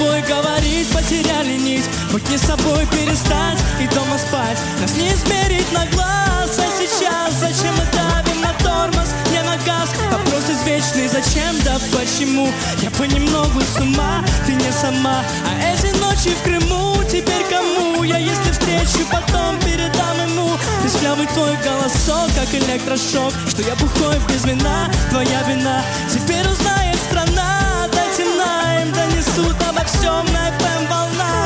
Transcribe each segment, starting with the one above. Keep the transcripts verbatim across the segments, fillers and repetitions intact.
тобой говорить, потеряли нить. Быть не собой перестать и дома спать. Нас не измерить на глаз, а сейчас зачем мы давим на тормоз, не на газ? Вопрос извечный, зачем, да почему? Я понемногу с ума, ты не сама. А эти ночи в Крыму теперь кому? Я если встречу, потом передам ему. Песклявый твой голосок, как электрошок. Что я бухой без вина, твоя вина. Теперь узнает страна, до темна. Им донесут обо всем на эф эм волнах.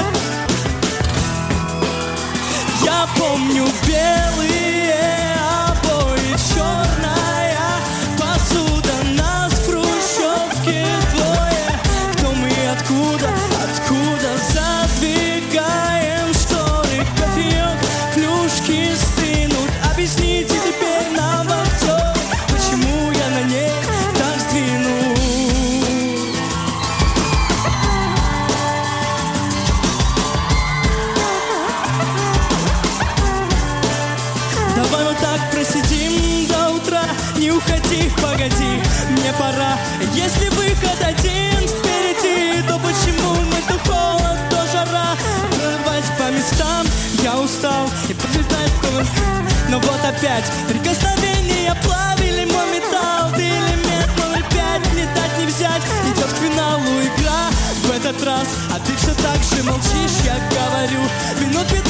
Я помню белые обои, черная посуда. Нас в хрущевке двое. Кто мы, откуда, откуда задвигаем шторы? Кофеек, плюшки стынут. Объясните теперь нам во всем, почему я на ней так сдвинут. Давай вот так просидим до утра. Не уходи, погоди, мне пора. Если выход один впереди, то почему мы то холод, то жара? Прорывать по местам я устал и подлетать в колос. Но вот опять прикосновения плавили мой металл. Ты элемент номер пять, не дать не взять. Идет к финалу игра в этот раз, а ты все так же молчишь, я говорю. Минут